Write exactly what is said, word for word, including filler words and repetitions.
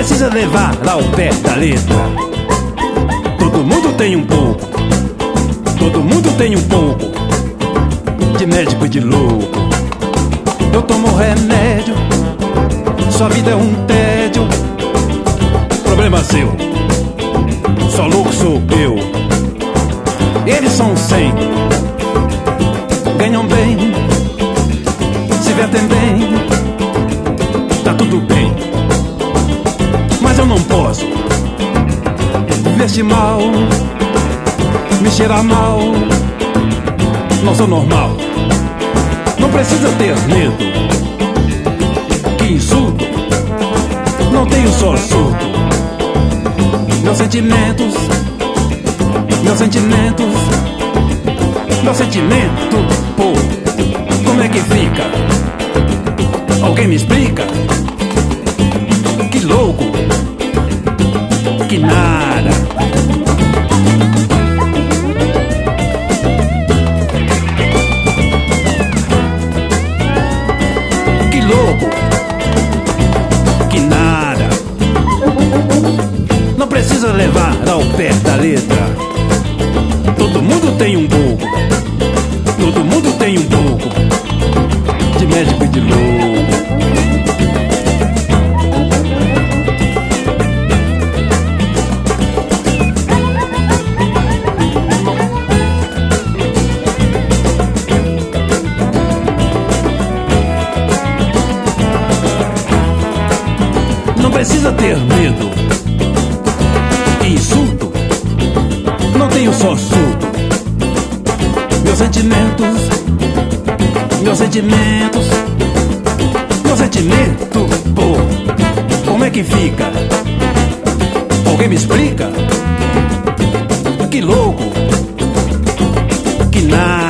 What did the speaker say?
precisa levar ao pé da letra. Todo mundo tem um pouco, todo mundo tem um pouco de médico e de louco. Eu tomo remédio, sua vida é um tédio. Problema seu, só louco sou eu. Eles são cem, ganham bem, se vestem bem, tá tudo bem. Mas eu não posso vestir mal, me cheirar mal. Não sou normal, não precisa ter medo. Que insulto, não tenho só surto. Meus sentimentos, meus sentimentos, meu sentimento, pô, como é que fica? Alguém me explica? Que louco, que nada. Que louco, que nada. Não precisa levar ao pé da letra. Todo mundo tem um pouco, todo mundo tem um pouco de médico e de louco. Não precisa ter medo. Que insulto, não tenho só surto. Meus sentimentos, meus sentimentos, meu sentimento, pô, como é que fica? Alguém me explica? Que louco, que nada.